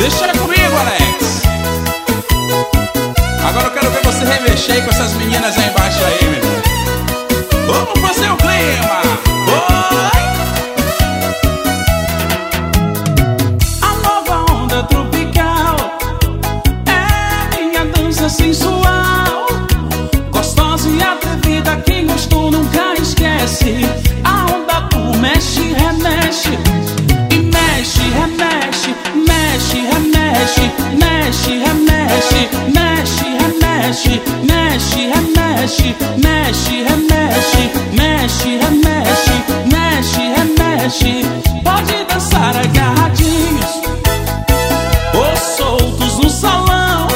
Deixa comigo, Alex. Agora eu quero ver você remexer aí com essas meninas aí embaixo aí, meu irmão. Vamos fazer o clima. Oi! A nova onda tropical é minha dança sensual, gostosa e atrevida. Quem gostou nunca esquece. A onda do mexe, remexe e mexe, remexe, mexe, remexe, mexe, remexe, mexe, remexe, mexe, remexe, mexe, remexe, mexe, remexe, mexe, remexe. Pode dançar agarradinhos ou soltos no salão.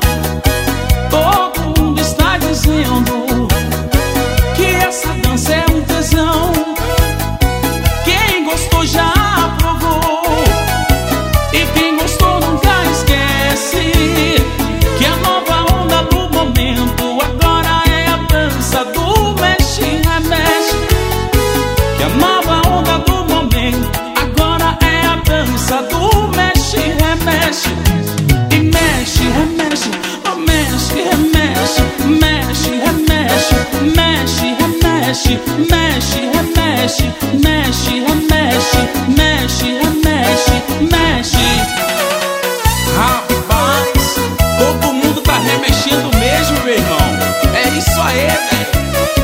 Todo mundo está dizendo que essa dança é um tesão. Quem gostou já aprovou, e quem gostou nunca esquece que a nova onda do momento agora é a dança do mexe e remexe. Que a nova onda do momento agora é a dança do mexe e remexe. E mexe, remexe, oh, mexe, remexe, mexe, remexe, mexe, remexe, mexe, remexe, mexe, remexe, mexe, remexe, mexe. Rapaz, todo mundo tá remexendo mesmo, meu irmão. É isso aí, velho.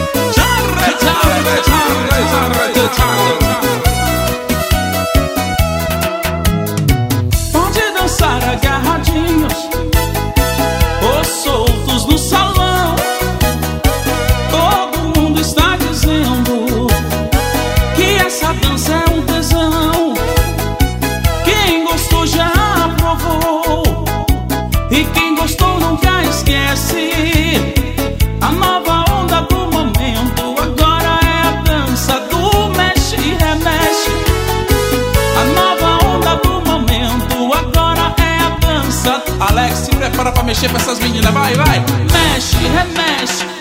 Pode dançar agarradinhos ou soltos no salão. Todo mundo está dizendo que essa dança é um tesão. Quem gostou já aprovou, e quem gostou nunca esquece. A nova onda do momento agora é a dança do mexe e remexe. A nova onda do momento agora é a dança. Alex, se prepara pra mexer com essas meninas. Vai, vai. Mexe, remexe,